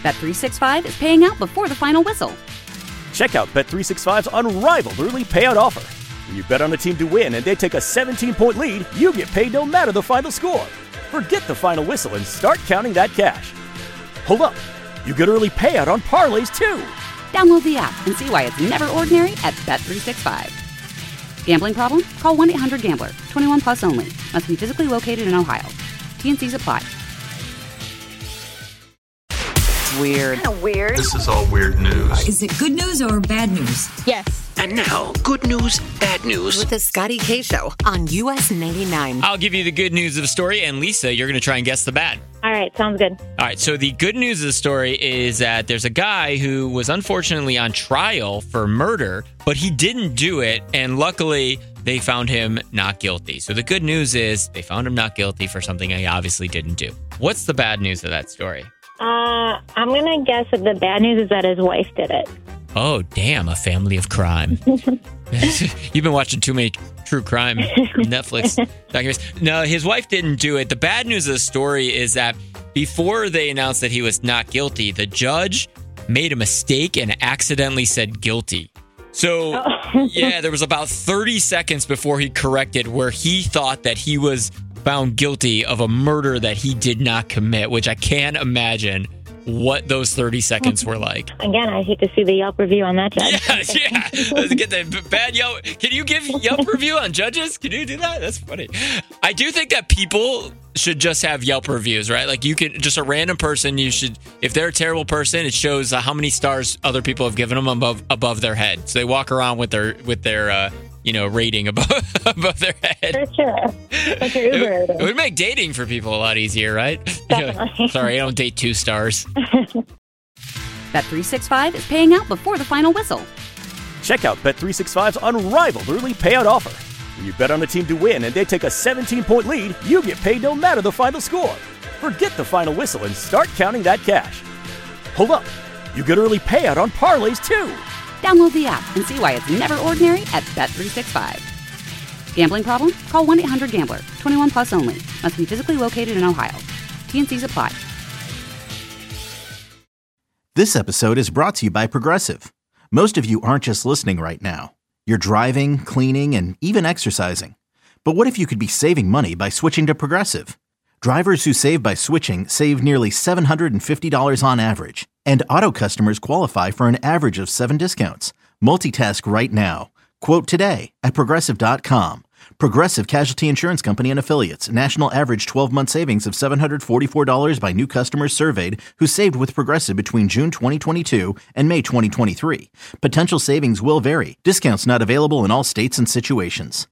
Bet365 is paying out before the final whistle. Check out Bet365's unrivaled early payout offer. When you bet on a team to win and they take a 17-point lead, you get paid no matter the final score. Forget the final whistle and start counting that cash. Hold up. You get early payout on parlays, too. Download the app and see why it's never ordinary at Bet365. Gambling problem? Call 1-800-GAMBLER. 21 plus only. Must be physically located in Ohio. T&Cs apply. Weird. Kind of weird. This is all weird news. Is it good news or bad news? Yes. And now, good news, bad news. With the Scotty K Show on US 99. I'll give you the good news of the story, and Lisa, you're going to try and guess the bad. All right, sounds good. All right, so the good news of the story is that there's a guy who was unfortunately on trial for murder, but he didn't do it, and luckily they found him not guilty. So the good news is they found him not guilty for something he obviously didn't do. What's the bad news of that story? I'm going to guess that the bad news is that his wife did it. Oh, damn, a family of crime. You've been watching too many true crime Netflix documentaries. No, his wife didn't do it. The bad news of the story is that before they announced that he was not guilty, the judge made a mistake and accidentally said guilty. So, yeah, there was about 30 seconds before he corrected where he thought that he was found guilty of a murder that he did not commit, which I can't imagine what those 30 seconds were like. Again, I hate to see the Yelp review on that judge. Yeah. Let's get the bad Yelp. Can you give Yelp review on judges? Can you do that? That's funny. I do think that people should just have Yelp reviews, right? Like you can, just a random person, you should, if they're a terrible person, it shows how many stars other people have given them above their head. So they walk around with their rating above their head. For sure. Like your Uber rating. It would make dating for people a lot easier, right? Definitely. Sorry, I don't date 2 stars. Bet365 is paying out before the final whistle. Check out Bet365's unrivaled early payout offer. When you bet on a team to win and they take a 17-point lead, you get paid no matter the final score. Forget the final whistle and start counting that cash. Hold up. You get early payout on parlays, too. Download the app and see why it's never ordinary at Bet365. Gambling problem? Call 1-800-GAMBLER. 21 plus only. Must be physically located in Ohio. T&Cs apply. This episode is brought to you by Progressive. Most of you aren't just listening right now. You're driving, cleaning, and even exercising. But what if you could be saving money by switching to Progressive? Drivers who save by switching save nearly $750 on average. And auto customers qualify for an average of 7 discounts. Multitask right now. Quote today at Progressive.com. Progressive Casualty Insurance Company and Affiliates. National average 12-month savings of $744 by new customers surveyed who saved with Progressive between June 2022 and May 2023. Potential savings will vary. Discounts not available in all states and situations.